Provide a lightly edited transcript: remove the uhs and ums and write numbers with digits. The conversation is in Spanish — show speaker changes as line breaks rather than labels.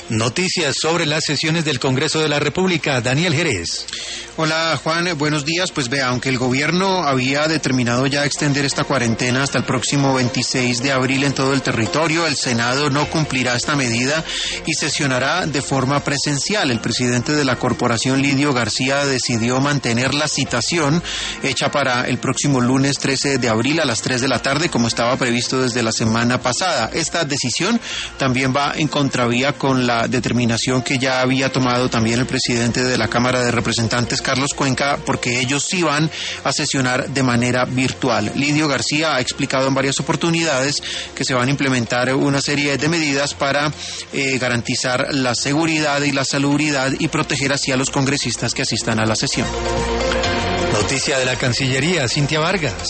Noticias sobre las sesiones del Congreso de la República. Daniel Jerez.
Hola Juan, buenos días. Pues vea, aunque el gobierno había determinado ya extender esta cuarentena hasta el próximo 26 de abril en todo el territorio, el Senado no cumplirá esta medida y sesionará de forma presencial. El presidente de la corporación, Lidio García, decidió mantener la citación hecha para el próximo lunes 13 de abril a las 3 de la tarde, como estaba previsto desde la semana pasada. Esta decisión también va en contravía con la determinación que ya había tomado también el presidente de la Cámara de Representantes, Carlos Cuenca, porque ellos sí van a sesionar de manera virtual. Lidio García ha explicado en varias oportunidades que se van a implementar una serie de medidas para garantizar la seguridad y la salubridad y proteger así a los congresistas que asistan a la sesión.
Noticia de la Cancillería, Cintia Vargas.